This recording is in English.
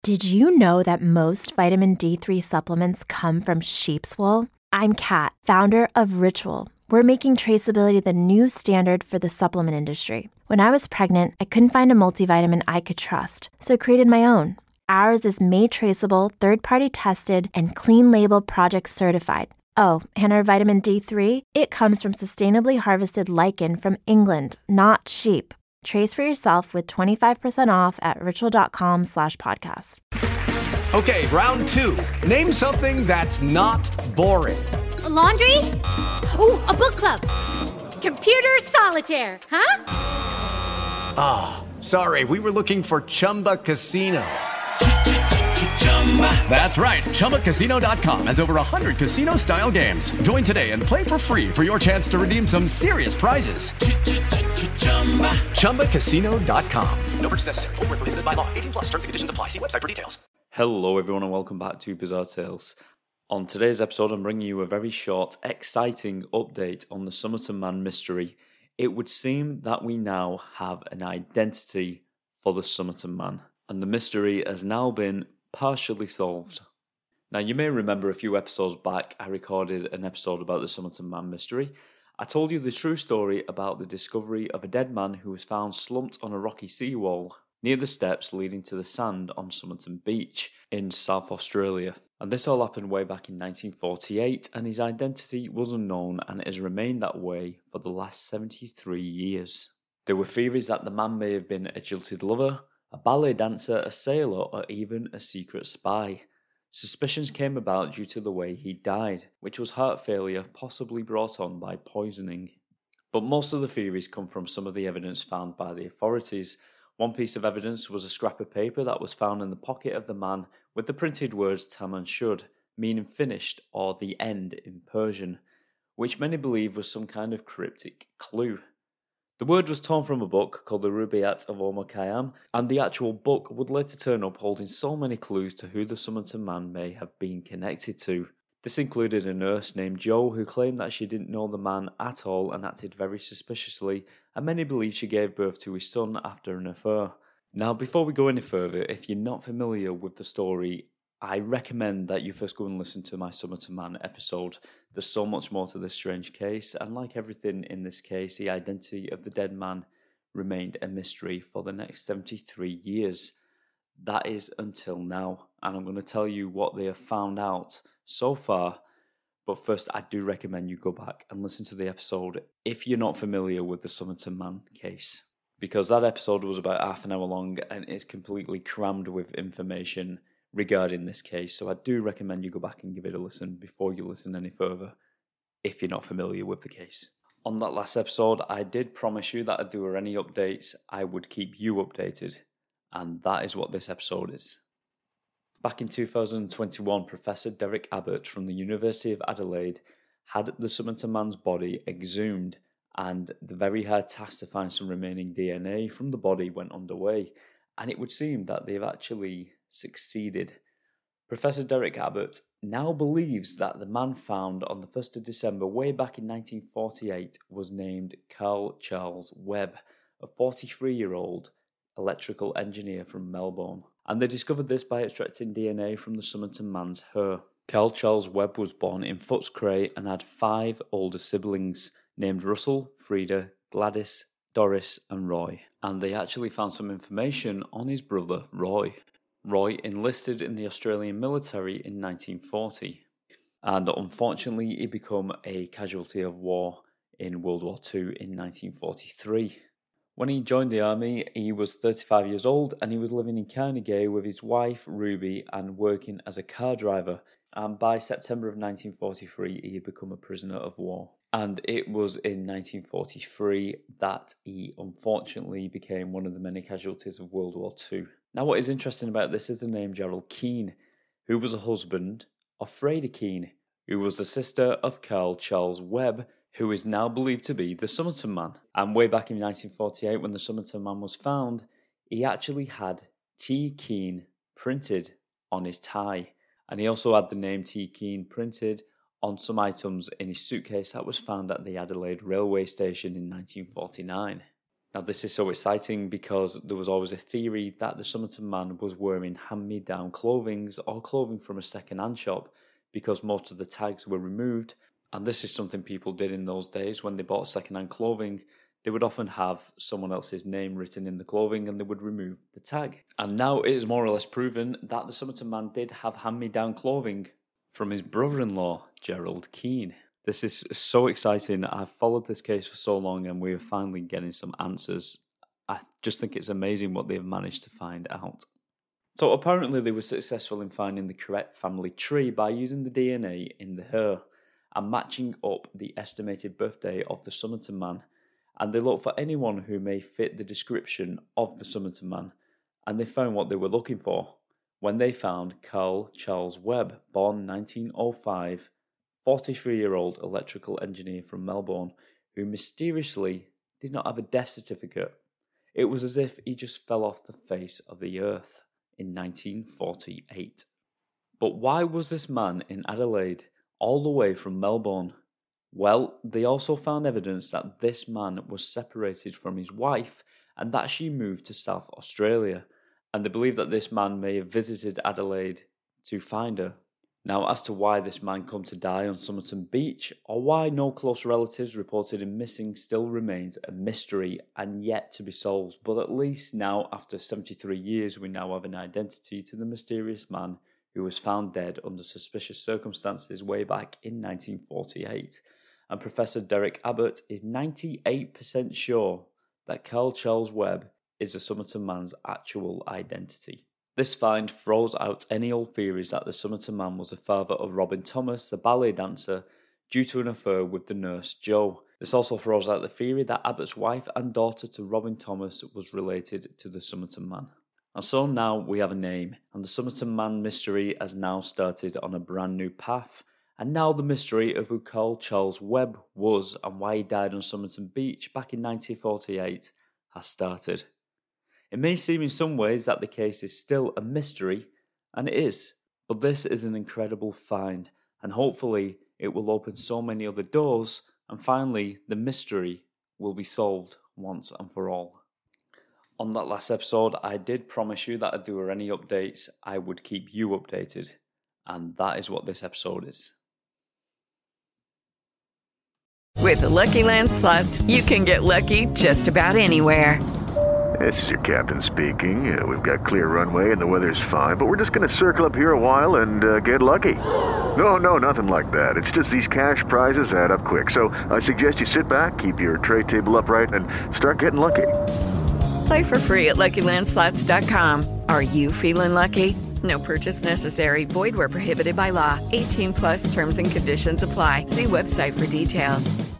Did you know that most vitamin D3 supplements come from sheep's wool? I'm Kat, founder of Ritual. We're making traceability the new standard for the supplement industry. When I was pregnant, I couldn't find a multivitamin I could trust, so I created my own. Ours is made traceable, third-party tested, and clean label project certified. Oh, and our vitamin D3? It comes from sustainably harvested lichen from England, not sheep. Trace for yourself with 25% off at ritual.com/podcast. Okay, round two. Name something that's not boring. A laundry? Ooh, a book club. Computer solitaire, huh? Ah, sorry, we were looking for Chumba Casino. That's right, ChumbaCasino.com has over 100 casino-style games. Join today and play for free for your chance to redeem some serious prizes. ChumbaCasino.com. No purchase necessary. Void where prohibited by law. 18 plus. Terms and conditions apply. See website for details. Hello everyone and welcome back to Bizarre Tales. On today's episode I'm bringing you a very short, exciting update on the Somerton Man mystery. It would seem that we now have an identity for the Somerton Man, and the mystery has now been partially solved. Now you may remember a few episodes back I recorded an episode about the Somerton Man mystery. I told you the true story about the discovery of a dead man who was found slumped on a rocky seawall near the steps leading to the sand on Somerton Beach in South Australia. And this all happened way back in 1948, and his identity was unknown and it has remained that way for the last 73 years. There were theories that the man may have been a jilted lover, a ballet dancer, a sailor, or even a secret spy. Suspicions came about due to the way he died, which was heart failure possibly brought on by poisoning. But most of the theories come from some of the evidence found by the authorities. One piece of evidence was a scrap of paper that was found in the pocket of the man with the printed words Tamam Shud, meaning finished or the end in Persian, which many believe was some kind of cryptic clue. The word was torn from a book called the Rubaiyat of Omar Khayyam, and the actual book would later turn up holding so many clues to who the Somerton Man may have been connected to. This included a nurse named Jo who claimed that she didn't know the man at all and acted very suspiciously, and many believe she gave birth to his son after an affair. Now, before we go any further, if you're not familiar with the story, I recommend that you first go and listen to my Somerton Man episode. There's so much more to this strange case, and like everything in this case, the identity of the dead man remained a mystery for the next 73 years. That is until now, and I'm going to tell you what they have found out so far. But first, I do recommend you go back and listen to the episode if you're not familiar with the Somerton Man case, because that episode was about half an hour long and it's completely crammed with information regarding this case. So I do recommend you go back and give it a listen before you listen any further if you're not familiar with the case. On that last episode, I did promise you that if there were any updates, I would keep you updated, and that is what this episode is. Back in 2021, Professor Derek Abbott from the University of Adelaide had the Somerton Man's body exhumed, and the very hard task to find some remaining DNA from the body went underway, and it would seem that they've actually succeeded. Professor Derek Abbott now believes that the man found on the 1st of December way back in 1948 was named Carl Charles Webb, a 43-year-old electrical engineer from Melbourne. And they discovered this by extracting DNA from the Somerton Man's hair. Carl Charles Webb was born in Footscray and had 5 older siblings named Russell, Frida, Gladys, Doris and Roy. And they actually found some information on his brother Roy. Roy enlisted in the Australian military in 1940, and unfortunately he became a casualty of war in World War II in 1943. When he joined the army, he was 35 years old and he was living in Carnegie with his wife Ruby and working as a car driver. And by September of 1943, he had become a prisoner of war. And it was in 1943 that he unfortunately became one of the many casualties of World War II. Now, what is interesting about this is the name Gerald Keane, who was a husband of Freda Keane, who was the sister of Carl Charles Webb, who is now believed to be the Somerton Man. And way back in 1948, when the Somerton Man was found, he actually had T. Keane printed on his tie. And he also had the name T. Keane printed on some items in his suitcase that was found at the Adelaide railway station in 1949. Now, this is so exciting because there was always a theory that the Somerton man was wearing hand-me-down clothing or clothing from a second-hand shop because most of the tags were removed. And this is something people did in those days when they bought second-hand clothing. They would often have someone else's name written in the clothing and they would remove the tag. And now it is more or less proven that the Somerton man did have hand-me-down clothing from his brother-in-law, Gerald Keane. This is so exciting. I've followed this case for so long and we're finally getting some answers. I just think it's amazing what they've managed to find out. So apparently they were successful in finding the correct family tree by using the DNA in the hair and matching up the estimated birthday of the Somerton man. And they looked for anyone who may fit the description of the Somerton man. And they found what they were looking for when they found Carl Charles Webb, born 1905, 43-year-old electrical engineer from Melbourne, who mysteriously did not have a death certificate. It was as if he just fell off the face of the earth in 1948. But why was this man in Adelaide all the way from Melbourne? Well, they also found evidence that this man was separated from his wife and that she moved to South Australia, and they believe that this man may have visited Adelaide to find her. Now, as to why this man come to die on Somerton Beach, or why no close relatives reported him missing, still remains a mystery and yet to be solved. But at least now, after 73 years, we now have an identity to the mysterious man who was found dead under suspicious circumstances way back in 1948. And Professor Derek Abbott is 98% sure that Carl Charles Webb is the Somerton man's actual identity. This find throws out any old theories that the Somerton man was the father of Robin Thomas, the ballet dancer, due to an affair with the nurse Jo. This also throws out the theory that Abbott's wife and daughter to Robin Thomas was related to the Somerton man. And so now we have a name, and the Somerton man mystery has now started on a brand new path. And now the mystery of who Carl Charles Webb was and why he died on Somerton Beach back in 1948 has started. It may seem in some ways that the case is still a mystery, and it is, but this is an incredible find, and hopefully it will open so many other doors, and finally the mystery will be solved once and for all. On that last episode, I did promise you that if there were any updates, I would keep you updated, and that is what this episode is. With the Lucky Land Slots, you can get lucky just about anywhere. This is your captain speaking. We've got clear runway and the weather's fine, but we're just going to circle up here a while and get lucky. No, nothing like that. It's just these cash prizes add up quick. So I suggest you sit back, keep your tray table upright, and start getting lucky. Play for free at LuckyLandSlots.com. Are you feeling lucky? No purchase necessary. Void where prohibited by law. 18+ terms and conditions apply. See website for details.